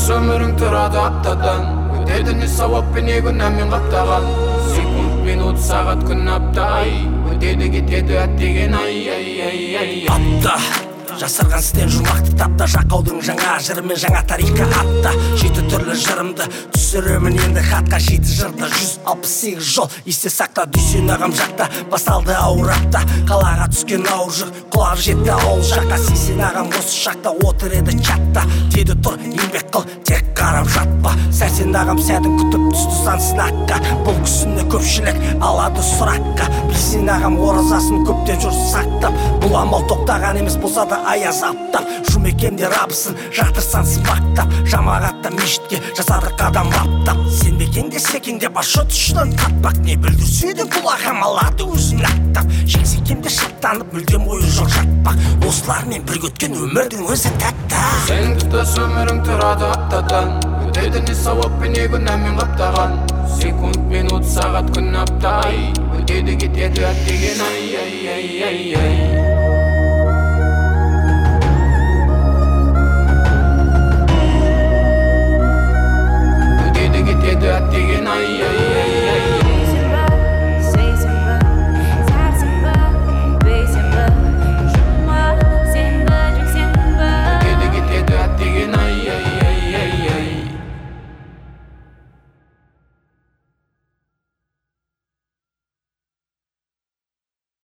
өмірің тұрады аптадан, өтеді не сауап пен не күнәмен қаптаған. Секунд, минут, сағат, күн, апта, ай, өтеді кетеді әттеген ай. Апта жасырған істен жұмақты тапта, жақаудың жаңа жыры мен жаңа тарихқа атта. 7 түрлі жырымды түсіремін енді хатқа, 7 жырды 168 жол есте сақта. Дүйсен ағам жақта басталды ауыр апта, қалаға түскен ауыр жүк құлап жетті ауыл жаққа. Сейсен ағам осы шақта отыр еді чатта, деді тұр еңбек қыл тек қарап жатпа. Сәрсен ағам сәтін күтіп түсті сан сынаққа, бұл кісіні көпшілік алады сұраққа. Білсен ағам оразасын көптен жүр сақтап, бұл амал тоқтаған емес болса да аяз аптап. Жұмекемде рабысын жатырсан сыбақтап, жамағатта мешітке жасады қадам баптап. Сенбекеңде секеңде башот ұшынан таппақ, не білдірсе де бұл ағам алады өзін ақтап. Жеңсекемде шаттанып мүлдем ойы жоқ жатпақ, осылармен бірге өткен өмірдің өзі тәтті. Сен тұтас өмірің тұрады аптадан, өтеді не сауап пен не күнәмен қаптаған. Секунд, минут, сағат, күн, апта, ай, өтеді кетеді әттеген ай.